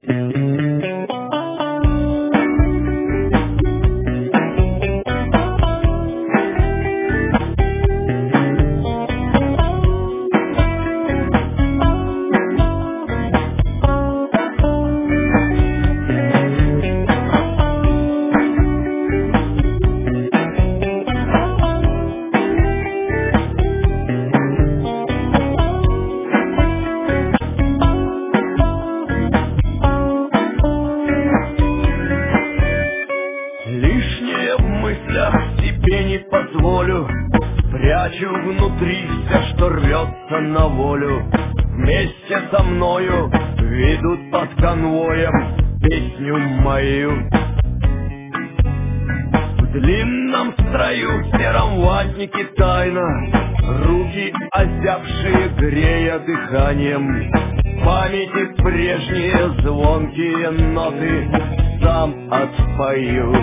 Лишнее в мыслях себе не позволю, прячу внутри все, что рвется на волю. Вместе со мною ведут под конвоем песню мою. В длинном строю, в сером ватнике тайна, руки озябшие, грея дыханием. В памяти прежние звонкие ноты сам отпою.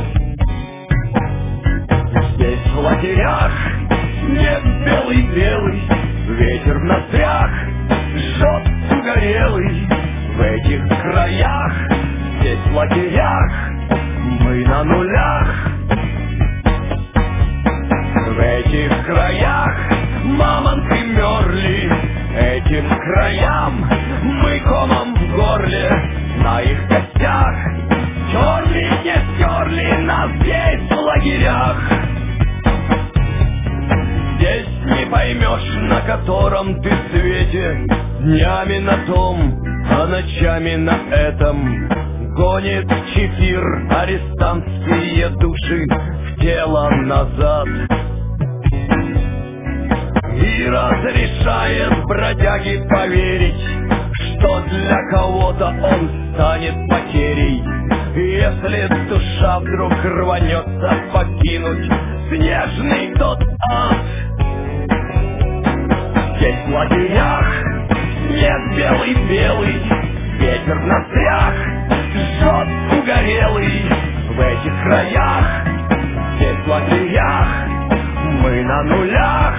Здесь в лагерях нет белый-белый, ветер в ноздрях жжет угорелый. В этих краях, здесь в лагерях, мы на нулях. В этих краях мамонты мерли, этим краям мы комом в горле. На их костях терли, не стерли нас здесь в лагерях. Здесь не поймешь, на котором ты свете, днями на том, а ночами на этом. Гонит чефир арестантские души в тело назад. И разрешает бродяге поверить, что для кого-то он станет потерей, если душа вдруг рванется покинуть снежный тот ад. Здесь в лагерях нет белый-белый, ветер в ноздрях жжет угорелый. В этих краях, здесь в лагерях, мы на нулях.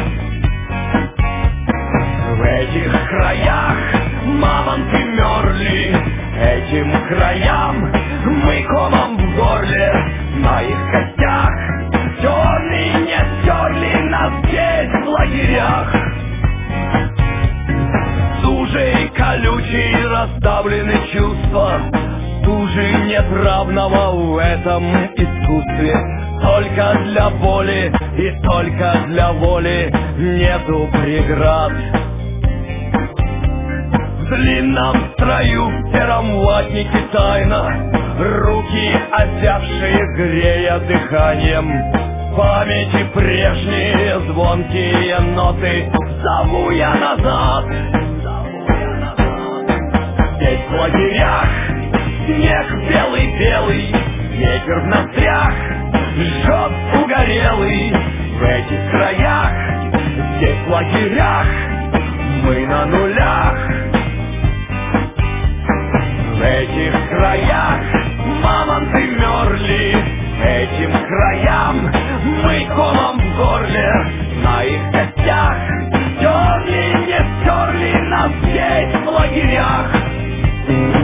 В этих краях мамонты мерли, этим краям мы комом в горле. На их костях терли, не стерли нас здесь в лагерях. Стужей колючей раздавлены чувства, стужи нет равного в этом искусстве. Только для боли и только для воли нету преград. В длинном строю, в сером ватнике тайна, руки озябшие, грея дыханием. В памяти прежние звонкие ноты зову я назад. Здесь в лагерях снег белый-белый, ветер в ноздрях жжет угорелый. В этих краях, здесь в лагерях, мы на нулях. В этих краях мамонты мерли, этим краям мы комом в горле. На их костях терли, не стерли нас здесь в лагерях.